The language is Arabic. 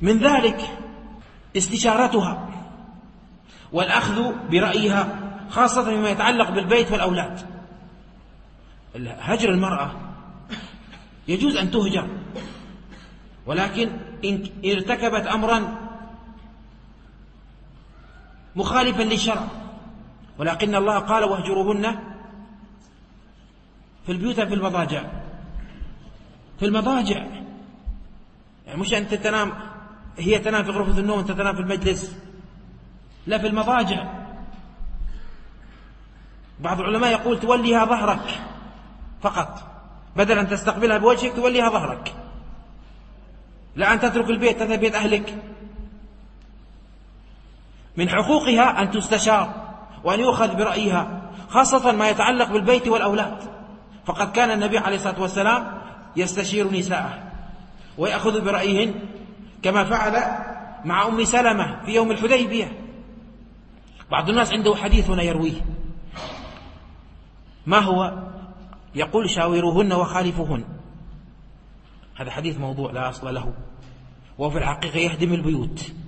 من ذلك استشارتها والأخذ برأيها، خاصة فيما يتعلق بالبيت والأولاد. هجر المرأة يجوز أن تهجر، ولكن إن ارتكبت أمرا مخالفا للشرع، ولكن الله قال واهجروهن في البيوت في المضاجع. في المضاجع يعني مش أنت تنام، هي تنام في غرفة النوم وأنت تنام في المجلس، لا، في المضاجع. بعض العلماء يقول توليها ظهرك فقط، بدل أن تستقبلها بوجهك توليها ظهرك، لا أن تترك البيت تذهب بيت أهلك. من حقوقها أن تستشار وأن يؤخذ برأيها، خاصة ما يتعلق بالبيت والأولاد، فقد كان النبي عليه الصلاة والسلام يستشير نساءه ويأخذ برأيهن، كما فعل مع أم سلمة في يوم الحديبية. بعض الناس عنده حديث هنا يرويه، ما هو؟ يقول شاوروهن وخالفوهن. هذا حديث موضوع لا أصل له، وفي الحقيقة يهدم البيوت.